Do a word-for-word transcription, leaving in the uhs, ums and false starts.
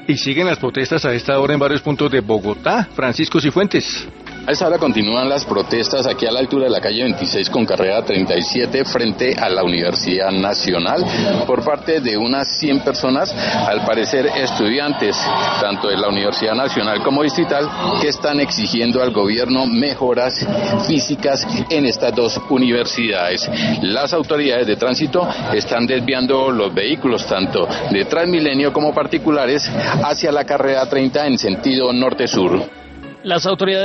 Y siguen las protestas a esta hora en varios puntos de Bogotá. Francisco Cifuentes. A esta hora continúan las protestas aquí a la altura de la calle veintiséis con carrera treinta y siete frente a la Universidad Nacional por parte de unas cien personas, al parecer estudiantes tanto de la Universidad Nacional como distrital, que están exigiendo al gobierno mejoras físicas en estas dos universidades. Las autoridades de tránsito están desviando los vehículos tanto de Transmilenio como particulares hacia la carrera treinta en sentido norte-sur. Las autoridades